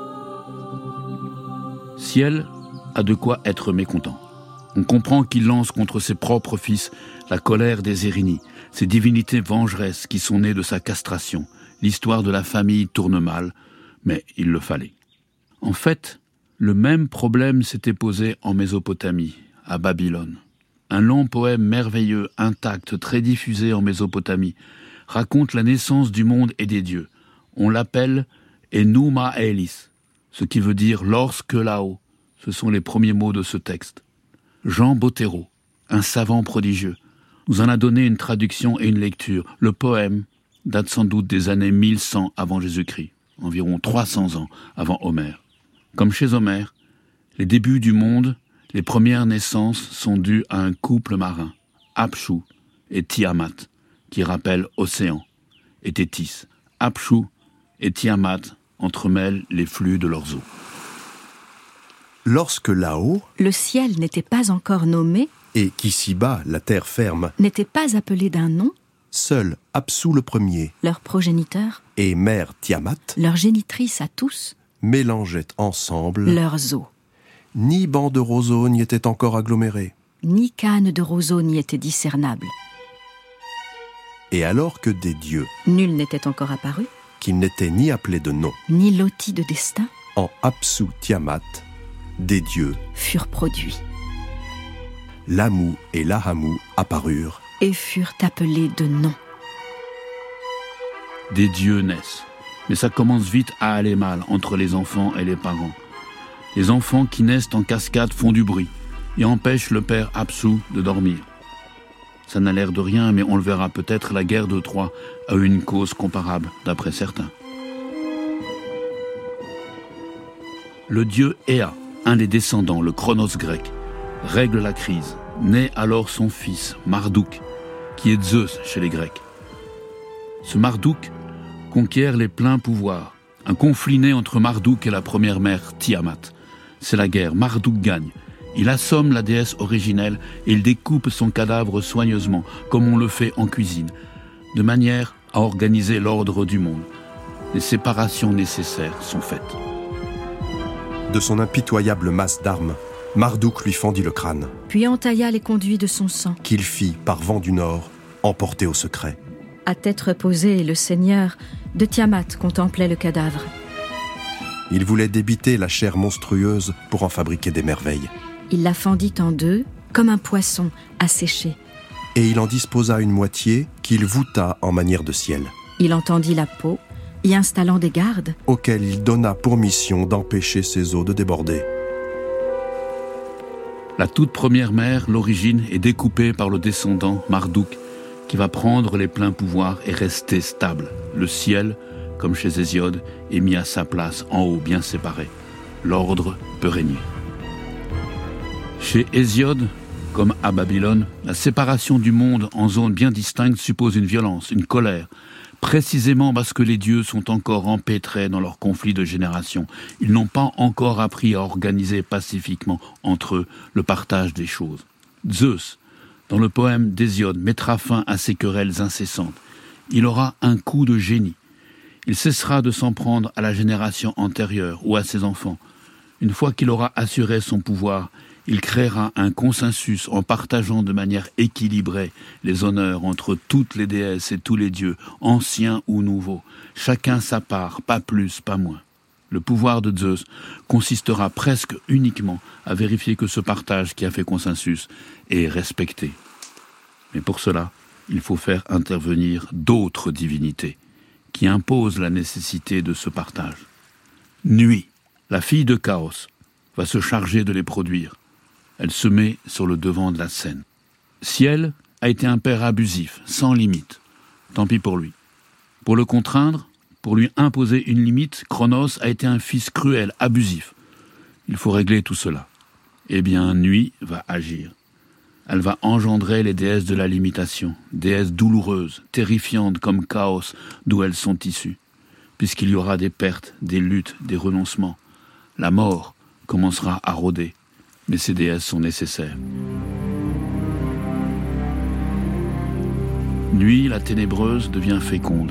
Ciel a de quoi être mécontent. On comprend qu'il lance contre ses propres fils la colère des Érénies, ces divinités vengeresses qui sont nées de sa castration. L'histoire de la famille tourne mal, mais il le fallait. En fait, le même problème s'était posé en Mésopotamie, à Babylone. Un long poème merveilleux, intact, très diffusé en Mésopotamie, raconte la naissance du monde et des dieux. On l'appelle Enuma Elis, ce qui veut dire « lorsque là-haut ». Ce sont les premiers mots de ce texte. Jean Bottero, un savant prodigieux, nous en a donné une traduction et une lecture. Le poème date sans doute des années mille cent avant Jésus-Christ, environ trois cents ans avant Homère. Comme chez Homère, les débuts du monde, les premières naissances sont dues à un couple marin, Apshou et Tiamat, qui rappellent Océan et Téthys. Apshou et Tiamat entremêlent les flux de leurs eaux. Lorsque là-haut, le ciel n'était pas encore nommé, et qu'ici-bas, la terre ferme, n'était pas appelé d'un nom, seul Apsu le premier, leur progéniteur, et mère Tiamat, leur génitrice à tous, mélangeaient ensemble leurs eaux. Ni banc de roseaux n'y était encore aggloméré, ni canne de roseaux n'y était discernable. Et alors que des dieux, nul n'était encore apparu, qu'ils n'étaient ni appelés de nom, ni lotis de destin, en Apsu Tiamat, des dieux furent produits. L'Amou et l'Ahamou apparurent et furent appelés de nom. Des dieux naissent, mais ça commence vite à aller mal entre les enfants et les parents. Les enfants qui naissent en cascade font du bruit et empêchent le père Apsu de dormir. Ça n'a l'air de rien, mais on le verra peut-être, la guerre de Troie a eu une cause comparable, d'après certains. Le dieu Ea, un des descendants, le Chronos grec, règle la crise. Naît alors son fils, Marduk, qui est Zeus chez les Grecs. Ce Marduk conquiert les pleins pouvoirs. Un conflit naît entre Marduk et la première mère, Tiamat. C'est la guerre. Marduk gagne. Il assomme la déesse originelle et il découpe son cadavre soigneusement, comme on le fait en cuisine, de manière à organiser l'ordre du monde. Les séparations nécessaires sont faites. De son impitoyable masse d'armes, Marduk lui fendit le crâne. Puis entailla les conduits de son sang, qu'il fit, par vent du nord, emporter au secret. À tête reposée, le seigneur de Tiamat contemplait le cadavre. Il voulait débiter la chair monstrueuse pour en fabriquer des merveilles. Il la fendit en deux, comme un poisson asséché. Et il en disposa une moitié qu'il voûta en manière de ciel. Il entendit la peau, y installant des gardes, auxquels il donna pour mission d'empêcher ses eaux de déborder. La toute première mère, l'origine, est découpée par le descendant, Marduk, qui va prendre les pleins pouvoirs et rester stable. Le ciel, comme chez Hésiode, est mis à sa place, en haut, bien séparé. L'ordre peut régner. Chez Hésiode, comme à Babylone, la séparation du monde en zones bien distinctes suppose une violence, une colère, précisément parce que les dieux sont encore empêtrés dans leur conflit de génération. Ils n'ont pas encore appris à organiser pacifiquement entre eux le partage des choses. Zeus, dans le poème d'Hésiode, mettra fin à ces querelles incessantes. Il aura un coup de génie. Il cessera de s'en prendre à la génération antérieure ou à ses enfants. Une fois qu'il aura assuré son pouvoir, Il créera un consensus en partageant de manière équilibrée les honneurs entre toutes les déesses et tous les dieux, anciens ou nouveaux, chacun sa part, pas plus, pas moins. Le pouvoir de Zeus consistera presque uniquement à vérifier que ce partage qui a fait consensus est respecté. Mais pour cela, il faut faire intervenir d'autres divinités qui imposent la nécessité de ce partage. Nuit, la fille de Chaos, va se charger de les produire. Elle se met sur le devant de la scène. Ciel a été un père abusif, sans limite. Tant pis pour lui. Pour le contraindre, pour lui imposer une limite, Cronos a été un fils cruel, abusif. Il faut régler tout cela. Eh bien, Nuit va agir. Elle va engendrer les déesses de la limitation, déesses douloureuses, terrifiantes comme Chaos, d'où elles sont issues. Puisqu'il y aura des pertes, des luttes, des renoncements. La mort commencera à rôder. Mais ces déesses sont nécessaires. Nuit, la ténébreuse, devient féconde.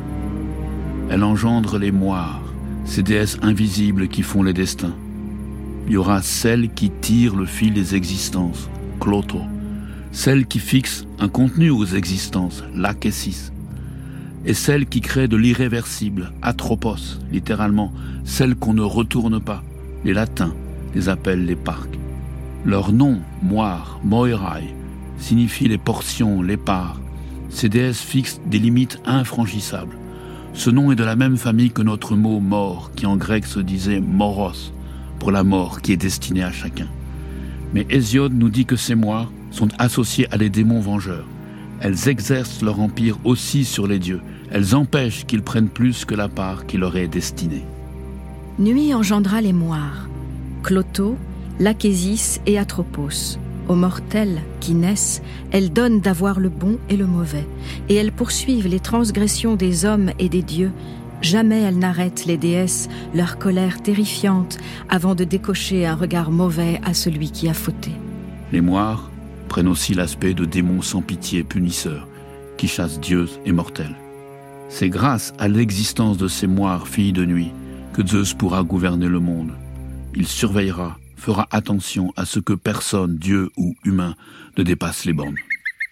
Elle engendre les moires, ces déesses invisibles qui font les destins. Il y aura celle qui tire le fil des existences, Cloto, celle qui fixe un contenu aux existences, Lachesis, et celle qui crée de l'irréversible, Atropos, littéralement, celle qu'on ne retourne pas, les latins les appellent les parcs. Leur nom, moire, moirai, signifie les portions, les parts. Ces déesses fixent des limites infranchissables. Ce nom est de la même famille que notre mot mort, qui en grec se disait moros, pour la mort qui est destinée à chacun. Mais Hésiode nous dit que ces moires sont associées à des démons vengeurs. Elles exercent leur empire aussi sur les dieux. Elles empêchent qu'ils prennent plus que la part qui leur est destinée. Nuit engendra les moires, Cloto, Lachesis et Atropos. Aux mortels qui naissent, elles donnent d'avoir le bon et le mauvais, et elles poursuivent les transgressions des hommes et des dieux. Jamais elles n'arrêtent, les déesses, leur colère terrifiante, avant de décocher un regard mauvais à celui qui a fauté. Les moires prennent aussi l'aspect de démons sans pitié punisseurs, qui chassent dieux et mortels. C'est grâce à l'existence de ces moires, filles de nuit, que Zeus pourra gouverner le monde. Il surveillera, fera attention à ce que personne, dieu ou humain, ne dépasse les bornes.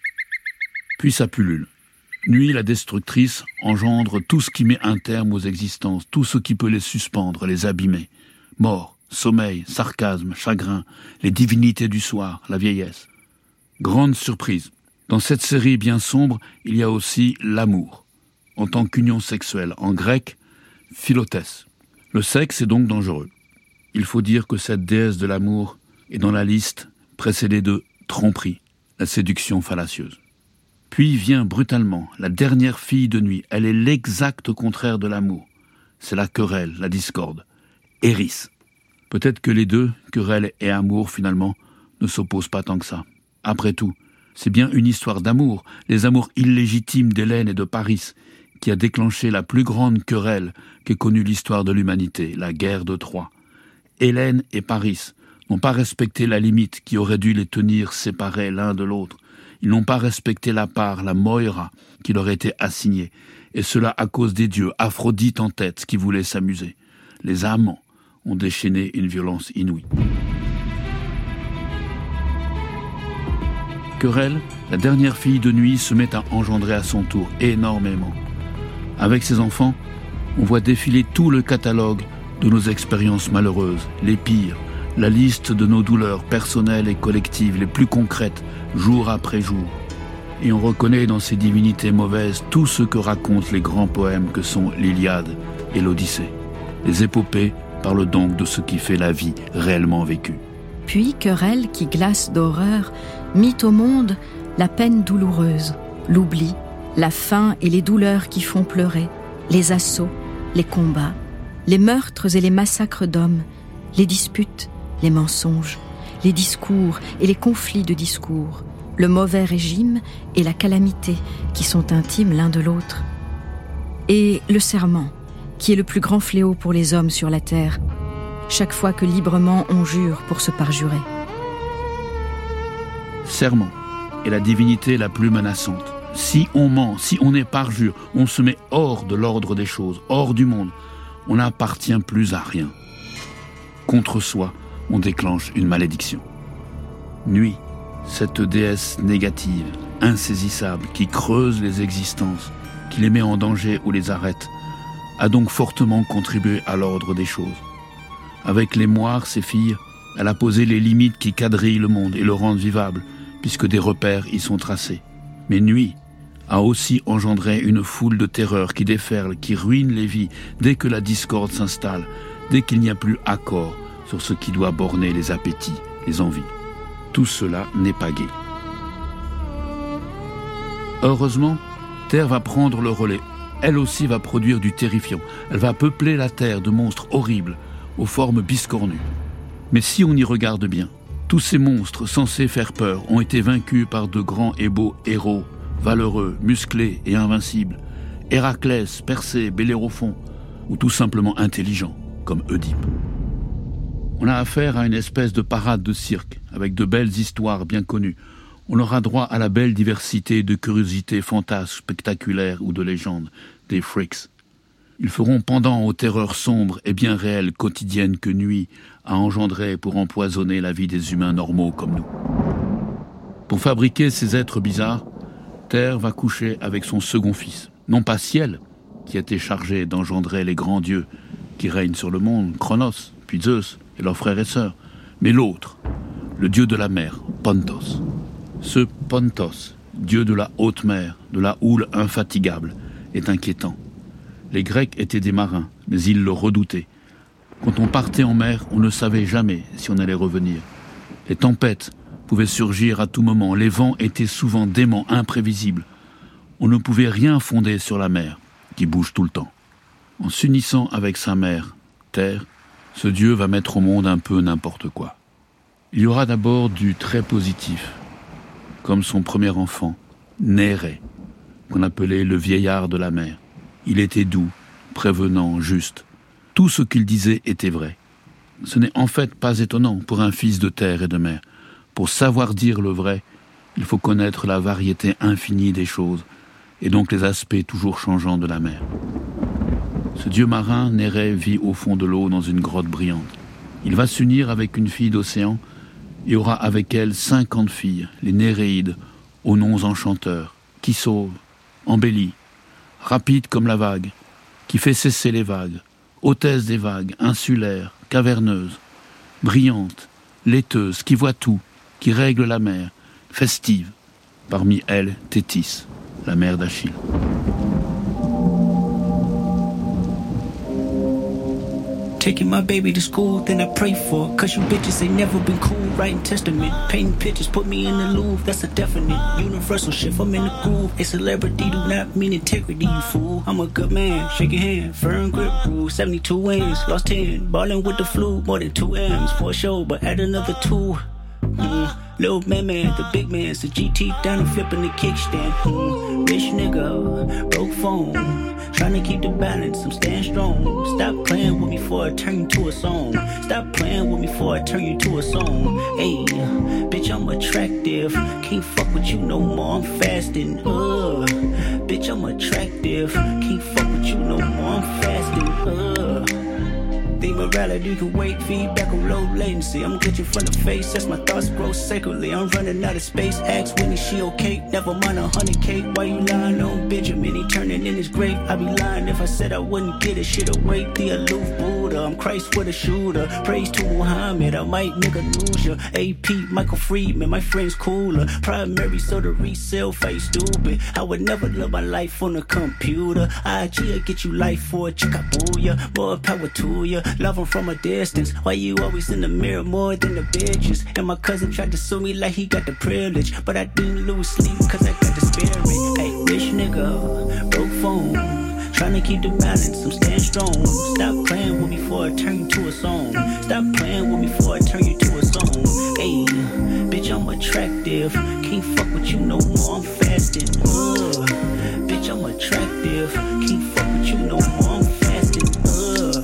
Puis ça pullule. Nuit, la destructrice, engendre tout ce qui met un terme aux existences, tout ce qui peut les suspendre, les abîmer. Mort, sommeil, sarcasme, chagrin, les divinités du soir, la vieillesse. Grande surprise. Dans cette série bien sombre, il y a aussi l'amour, en tant qu'union sexuelle, en grec, philotès. Le sexe est donc dangereux. Il faut dire que cette déesse de l'amour est dans la liste précédée de tromperie, la séduction fallacieuse. Puis vient brutalement la dernière fille de nuit. Elle est l'exact contraire de l'amour. C'est la querelle, la discorde. Eris. Peut-être que les deux, querelle et amour, finalement, ne s'opposent pas tant que ça. Après tout, c'est bien une histoire d'amour, les amours illégitimes d'Hélène et de Paris, qui a déclenché la plus grande querelle qu'ait connue l'histoire de l'humanité, la guerre de Troie. Hélène et Paris n'ont pas respecté la limite qui aurait dû les tenir séparés l'un de l'autre. Ils n'ont pas respecté la part, la moira, qui leur était assignée. Et cela à cause des dieux, Aphrodite en tête, qui voulaient s'amuser. Les amants ont déchaîné une violence inouïe. Querelle, la dernière fille de nuit, se met à engendrer à son tour énormément. Avec ses enfants, on voit défiler tout le catalogue de nos expériences malheureuses, les pires, la liste de nos douleurs personnelles et collectives les plus concrètes, jour après jour. Et on reconnaît dans ces divinités mauvaises tout ce que racontent les grands poèmes que sont l'Iliade et l'Odyssée. Les épopées parlent donc de ce qui fait la vie réellement vécue. Puis querelle qui glace d'horreur mit au monde la peine douloureuse, l'oubli, la faim et les douleurs qui font pleurer, les assauts, les combats, les meurtres et les massacres d'hommes, les disputes, les mensonges, les discours et les conflits de discours, le mauvais régime et la calamité qui sont intimes l'un de l'autre. Et le serment, qui est le plus grand fléau pour les hommes sur la terre, chaque fois que librement on jure pour se parjurer. Serment est la divinité la plus menaçante. Si on ment, si on est parjure, on se met hors de l'ordre des choses, hors du monde. On n'appartient plus à rien. Contre soi, on déclenche une malédiction. Nuit, cette déesse négative, insaisissable, qui creuse les existences, qui les met en danger ou les arrête, a donc fortement contribué à l'ordre des choses. Avec les moires, ses filles, elle a posé les limites qui quadrillent le monde et le rendent vivable, puisque des repères y sont tracés. Mais Nuit a aussi engendré une foule de terreurs qui déferlent, qui ruinent les vies dès que la discorde s'installe, dès qu'il n'y a plus accord sur ce qui doit borner les appétits, les envies. Tout cela n'est pas gai. Heureusement, Terre va prendre le relais. Elle aussi va produire du terrifiant. Elle va peupler la Terre de monstres horribles, aux formes biscornues. Mais si on y regarde bien, tous ces monstres censés faire peur ont été vaincus par de grands et beaux héros, valeureux, musclés et invincibles. Héraclès, Persée, Bellérophon, ou tout simplement intelligents, comme Oedipe. On a affaire à une espèce de parade de cirque, avec de belles histoires bien connues. On aura droit à la belle diversité de curiosités fantasques, spectaculaires ou de légendes, des freaks. Ils feront pendant aux terreurs sombres et bien réelles quotidiennes que Nuit a engendrées pour empoisonner la vie des humains normaux comme nous. Pour fabriquer ces êtres bizarres, Terre va coucher avec son second fils, non pas Ciel, qui était chargé d'engendrer les grands dieux qui règnent sur le monde, Chronos, puis Zeus et leurs frères et sœurs, mais l'autre, le dieu de la mer, Pontos. Ce Pontos, dieu de la haute mer, de la houle infatigable, est inquiétant. Les Grecs étaient des marins, mais ils le redoutaient. Quand on partait en mer, on ne savait jamais si on allait revenir. Les tempêtes pouvaient surgir à tout moment, les vents étaient souvent déments, imprévisibles. On ne pouvait rien fonder sur la mer, qui bouge tout le temps. En s'unissant avec sa mère, Terre, ce dieu va mettre au monde un peu n'importe quoi. Il y aura d'abord du très positif, comme son premier enfant, Néré, qu'on appelait le vieillard de la mer. Il était doux, prévenant, juste. Tout ce qu'il disait était vrai. Ce n'est en fait pas étonnant pour un fils de terre et de mer. Pour savoir dire le vrai, il faut connaître la variété infinie des choses, et donc les aspects toujours changeants de la mer. Ce dieu marin, Néré, vit au fond de l'eau dans une grotte brillante. Il va s'unir avec une fille d'océan et aura avec elle cinquante filles, les Néréides, aux noms enchanteurs, qui sauvent, embellit, rapide comme la vague, qui fait cesser les vagues, hôtesse des vagues, insulaire, caverneuse, brillante, laiteuse, qui voit tout, qui règle la mer, festive. Parmi elles, Thétis, la mère d'Achille. Taking my baby to school, then I pray for her. Cause you bitches ain't never been cool. Writing testament, painting pictures, put me in the Louvre. That's a definite universal shift. I'm in the groove. A celebrity do not mean integrity, you fool. I'm a good man, shake your hand, firm grip rule. seventy-two wins, lost ten. Ballin' with the flu, more than two M's for a show, but add another two. Mm. Little man, man, the big man's the G T down and flipping the kickstand. Mm. Rich nigga, broke phone. Trying to keep the balance, I'm staying strong. Stop playing with me before I turn you to a song. Stop playing with me before I turn you to a song. Hey, bitch, I'm attractive. Can't fuck with you no more, I'm fasting. Uh, bitch, I'm attractive. Can't fuck with you no more, I'm fasting. Uh. The morality can wait, feedback on low latency. I'm glitching from the face as my thoughts grow sacredly. I'm running out of space, ask Winnie, she okay? Never mind a hundred K, why you lying on Benjamin? He turning in his grave, I'd be lying if I said I wouldn't get this shit away. The aloof Buddha, I'm Christ with a shooter. Praise to Muhammad, I might nigga lose ya. A P, Michael Friedman, my friend's cooler. Primary, so the resale face stupid. I would never live my life on a computer. I G, get you life for a chickabooya. More power to ya. Love 'em from a distance. Why you always in the mirror more than the bitches? And my cousin tried to sue me like he got the privilege, but I didn't lose sleep cause I got the spirit. Hey, rich nigga, broke phone. Trying to keep the balance, I'm staying strong. Stop playing with me before I turn you to a song. Stop playing with me before I turn you to a song. Hey, bitch, I'm attractive. Can't fuck with you no more, I'm fasting. Uh, bitch, I'm attractive. Can't fuck with you no more, I'm fasting. Uh.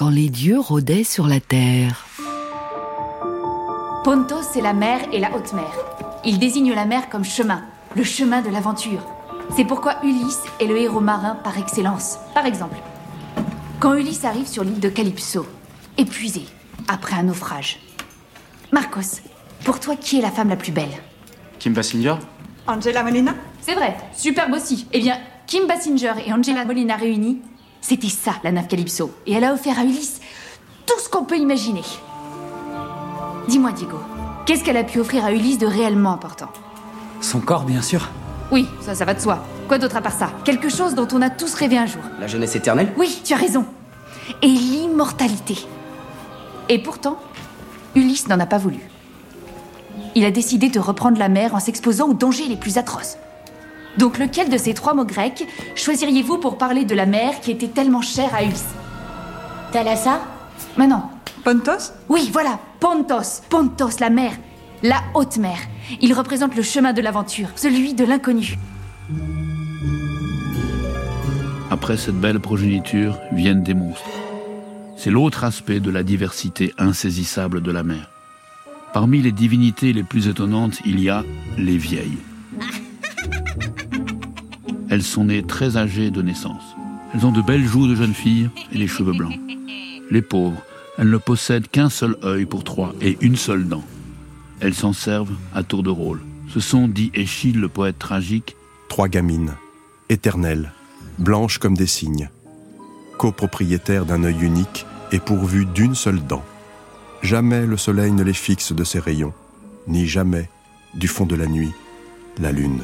quand les dieux rôdaient sur la terre. Pontos, c'est la mer et la haute mer. Il désigne la mer comme chemin, le chemin de l'aventure. C'est pourquoi Ulysse est le héros marin par excellence. Par exemple, quand Ulysse arrive sur l'île de Calypso, épuisé, après un naufrage. Marcos, pour toi, qui est la femme la plus belle? Kim Basinger? Angela Molina? C'est vrai, superbe aussi. Eh bien, Kim Basinger et Angela Molina réunis, c'était ça, la nymphe Calypso. Et elle a offert à Ulysse tout ce qu'on peut imaginer. Dis-moi, Diego, qu'est-ce qu'elle a pu offrir à Ulysse de réellement important? Son corps, bien sûr. Oui, ça, ça va de soi. Quoi d'autre à part ça? Quelque chose dont on a tous rêvé un jour. La jeunesse éternelle? Oui, tu as raison. Et l'immortalité. Et pourtant, Ulysse n'en a pas voulu. Il a décidé de reprendre la mer en s'exposant aux dangers les plus atroces. Donc lequel de ces trois mots grecs choisiriez-vous pour parler de la mer qui était tellement chère à Ulysse? Thalassa? Mais non. Pontos? Oui, voilà, Pontos. Pontos, la mer. La haute mer. Il représente le chemin de l'aventure, celui de l'inconnu. Après cette belle progéniture viennent des monstres. C'est l'autre aspect de la diversité insaisissable de la mer. Parmi les divinités les plus étonnantes, il y a les vieilles. Elles sont nées très âgées de naissance. Elles ont de belles joues de jeunes filles et les cheveux blancs. Les pauvres, elles ne possèdent qu'un seul œil pour trois et une seule dent. Elles s'en servent à tour de rôle. Ce sont, dit Échille, le poète tragique, trois gamines, éternelles, blanches comme des cygnes, copropriétaires d'un œil unique et pourvues d'une seule dent. Jamais le soleil ne les fixe de ses rayons, ni jamais, du fond de la nuit, la lune.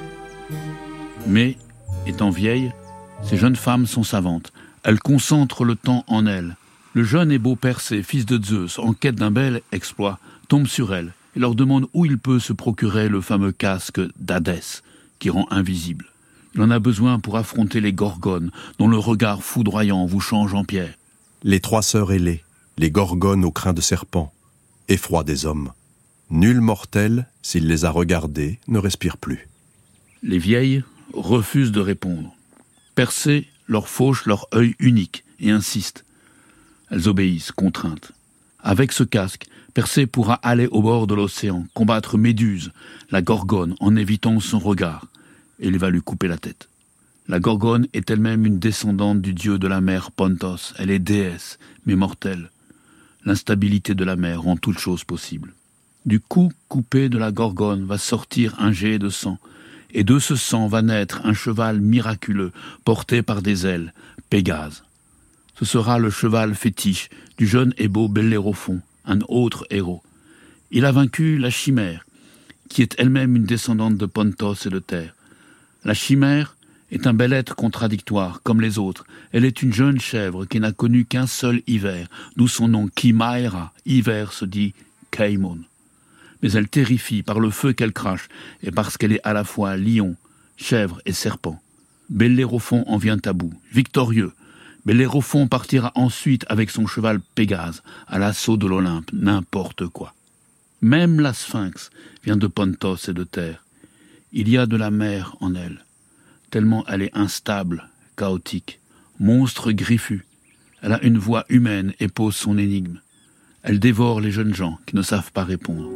Mais, étant vieilles, ces jeunes femmes sont savantes. Elles concentrent le temps en elles. Le jeune et beau Persée, fils de Zeus, en quête d'un bel exploit, tombe sur elles et leur demande où il peut se procurer le fameux casque d'Hadès, qui rend invisible. Il en a besoin pour affronter les Gorgones, dont le regard foudroyant vous change en pierre. Les trois sœurs ailées, les Gorgones au crin de serpent, effroi des hommes. Nul mortel, s'il les a regardées, ne respire plus. Les vieilles refusent de répondre. Persée leur fauche leur œil unique et insiste. Elles obéissent, contraintes. Avec ce casque, Persée pourra aller au bord de l'océan, combattre Méduse, la Gorgone, en évitant son regard, et il va lui couper la tête. La Gorgone est elle-même une descendante du dieu de la mer Pontos. Elle est déesse, mais mortelle. L'instabilité de la mer rend toute chose possible. Du cou coupé de la Gorgone va sortir un jet de sang, et de ce sang va naître un cheval miraculeux, porté par des ailes, Pégase. Ce sera le cheval fétiche du jeune et beau Bellérophon, un autre héros. Il a vaincu la chimère, qui est elle-même une descendante de Pontos et de Terre. La chimère est un bel être contradictoire, comme les autres. Elle est une jeune chèvre qui n'a connu qu'un seul hiver, d'où son nom Chimaera, hiver se dit Kaimon. Mais elle terrifie par le feu qu'elle crache, et parce qu'elle est à la fois lion, chèvre et serpent. Bellérophon en vient à bout, victorieux. Bellérophon partira ensuite avec son cheval Pégase, à l'assaut de l'Olympe, n'importe quoi. Même la Sphinx vient de Pontos et de Terre. Il y a de la mer en elle, tellement elle est instable, chaotique, monstre griffu. Elle a une voix humaine et pose son énigme. Elle dévore les jeunes gens qui ne savent pas répondre.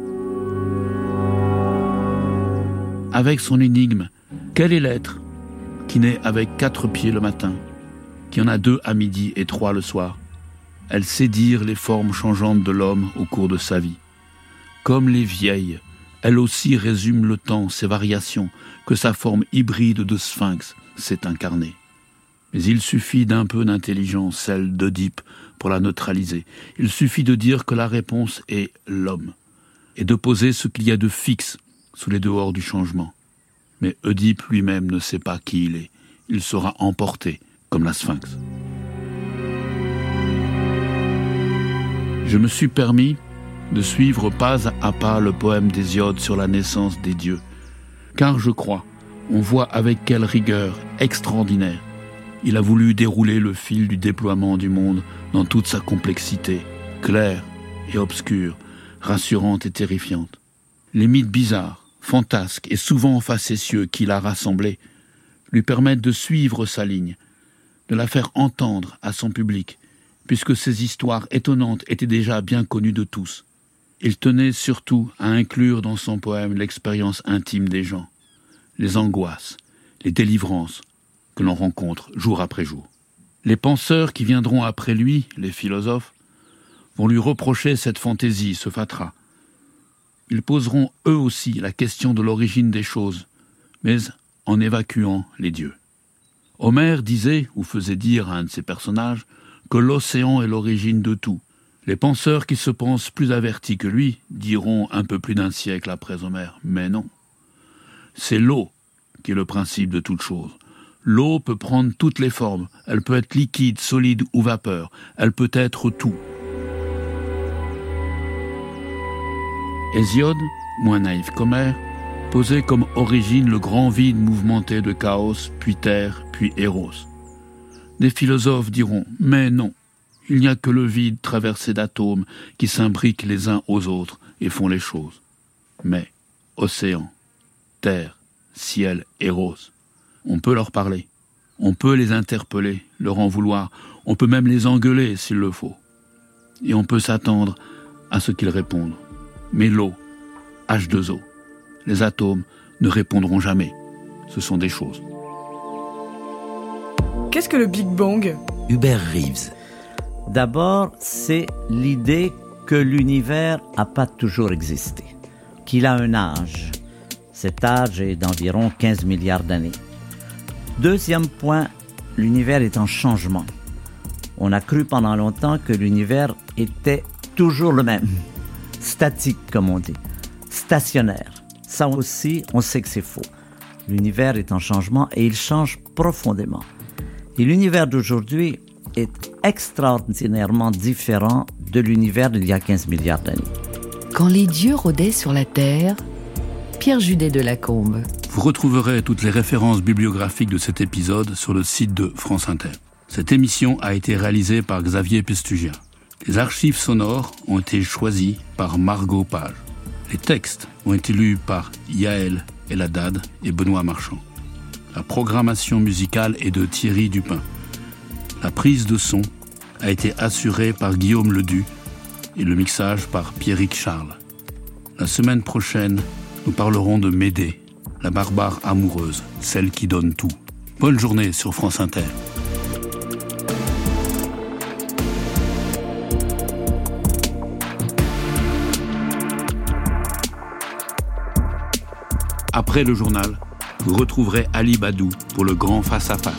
Avec son énigme, quel est l'être qui naît avec quatre pieds le matin, qui en a deux à midi et trois le soir? Elle sait dire les formes changeantes de l'homme au cours de sa vie. Comme les vieilles, elle aussi résume le temps, ses variations, que sa forme hybride de sphinx s'est incarnée. Mais il suffit d'un peu d'intelligence, celle d'Oedipe, pour la neutraliser. Il suffit de dire que la réponse est l'homme, et de poser ce qu'il y a de fixe sous les dehors du changement. Mais Oedipe lui-même ne sait pas qui il est. Il sera emporté, comme la sphinx. Je me suis permis de suivre pas à pas le poème d'Hésiode sur la naissance des dieux, car je crois, on voit avec quelle rigueur extraordinaire il a voulu dérouler le fil du déploiement du monde dans toute sa complexité, claire et obscure, rassurante et terrifiante. Les mythes bizarres, fantasques et souvent facétieux qu'il a rassemblés lui permettent de suivre sa ligne, de la faire entendre à son public puisque ces histoires étonnantes étaient déjà bien connues de tous. Il tenait surtout à inclure dans son poème l'expérience intime des gens, les angoisses, les délivrances que l'on rencontre jour après jour. Les penseurs qui viendront après lui, les philosophes, vont lui reprocher cette fantaisie, ce fatras. Ils poseront eux aussi la question de l'origine des choses, mais en évacuant les dieux. Homère disait, ou faisait dire à un de ses personnages, que l'océan est l'origine de tout. Les penseurs qui se pensent plus avertis que lui diront un peu plus d'un siècle après Homère, mais non. C'est l'eau qui est le principe de toute chose. L'eau peut prendre toutes les formes, elle peut être liquide, solide ou vapeur, elle peut être tout. Hésiode, moins naïf qu'Homère, posait comme origine le grand vide mouvementé de Chaos, puis Terre, puis Eros. Des philosophes diront « mais non, il n'y a que le vide traversé d'atomes qui s'imbriquent les uns aux autres et font les choses. Mais océan, terre, ciel, Eros, on peut leur parler, on peut les interpeller, leur en vouloir, on peut même les engueuler s'il le faut. Et on peut s'attendre à ce qu'ils répondent. Mais l'eau, H deux O, les atomes ne répondront jamais. Ce sont des choses. Qu'est-ce que le Big Bang ? Hubert Reeves. D'abord, c'est l'idée que l'univers n'a pas toujours existé, qu'il a un âge. Cet âge est d'environ quinze milliards d'années. Deuxième point, l'univers est en changement. On a cru pendant longtemps que l'univers était toujours le même. Statique, comme on dit. Stationnaire. Ça aussi, on sait que c'est faux. L'univers est en changement et il change profondément. Et l'univers d'aujourd'hui est extraordinairement différent de l'univers d'il y a quinze milliards d'années. Quand les dieux rôdaient sur la terre, Pierre Judet de Lacombe. Vous retrouverez toutes les références bibliographiques de cet épisode sur le site de France Inter. Cette émission a été réalisée par Xavier Pestugien. Les archives sonores ont été choisies par Margot Page. Les textes ont été lus par Yaël Eladad et Benoît Marchand. La programmation musicale est de Thierry Dupin. La prise de son a été assurée par Guillaume Ledu et le mixage par Pierrick Charles. La semaine prochaine, nous parlerons de Médée, la barbare amoureuse, celle qui donne tout. Bonne journée sur France Inter. Après le journal, vous retrouverez Ali Badou pour le grand face-à-face.